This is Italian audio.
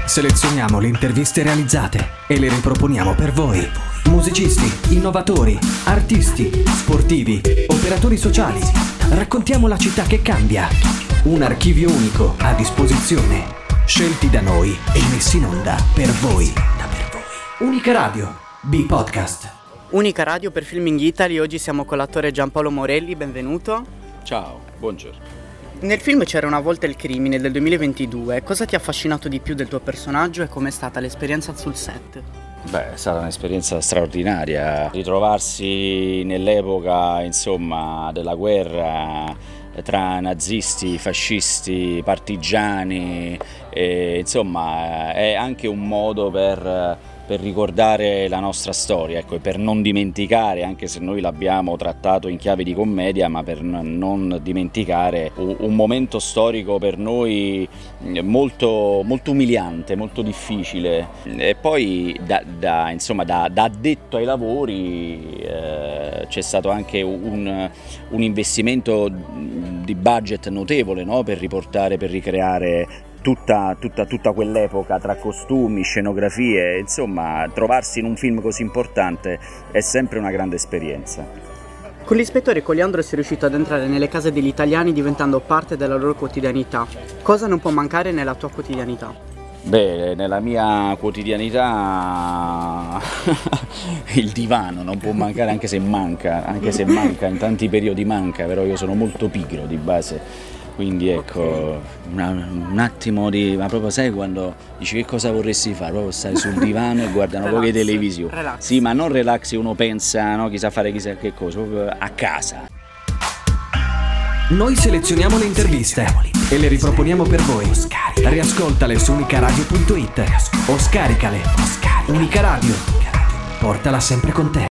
Selezioniamo le interviste realizzate e le riproponiamo per voi. Musicisti, innovatori, artisti, sportivi, operatori sociali. Raccontiamo la città che cambia. Un archivio unico a disposizione. Scelti da noi e messi in onda per voi. Unica Radio, B-Podcast. Unica Radio per Filming Italy. Oggi siamo con l'attore Giampaolo Morelli, benvenuto. Ciao, buongiorno. Nel film C'era una volta il crimine del 2022, cosa ti ha affascinato di più del tuo personaggio e com'è stata l'esperienza sul set? Beh, è stata un'esperienza straordinaria, ritrovarsi nell'epoca, insomma, della guerra tra nazisti, fascisti, partigiani, insomma, è anche un modo per ricordare la nostra storia, ecco, e per non dimenticare, anche se noi l'abbiamo trattato in chiave di commedia, ma per non dimenticare un momento storico per noi molto, molto umiliante, molto difficile. E poi da addetto ai lavori c'è stato anche un investimento di budget notevole, no? Per ricreare tutta quell'epoca tra costumi, scenografie, insomma, trovarsi in un film così importante è sempre una grande esperienza. Con l'ispettore Coliandro sei riuscito ad entrare nelle case degli italiani diventando parte della loro quotidianità. Cosa non può mancare nella tua quotidianità? Beh, nella mia quotidianità il divano non può mancare, anche se manca, in tanti periodi manca, però io sono molto pigro di base. Quindi ecco, un attimo ma proprio sai quando dici che cosa vorresti fare? Proprio stare sul divano e guardare un po' di televisione. Relax. Sì, ma non relax, uno pensa, no, chissà fare chissà che cosa, proprio a casa. Noi selezioniamo le interviste e le riproponiamo per voi. Riascoltale su unicaradio.it o scaricale. Unica Radio. Portala sempre con te.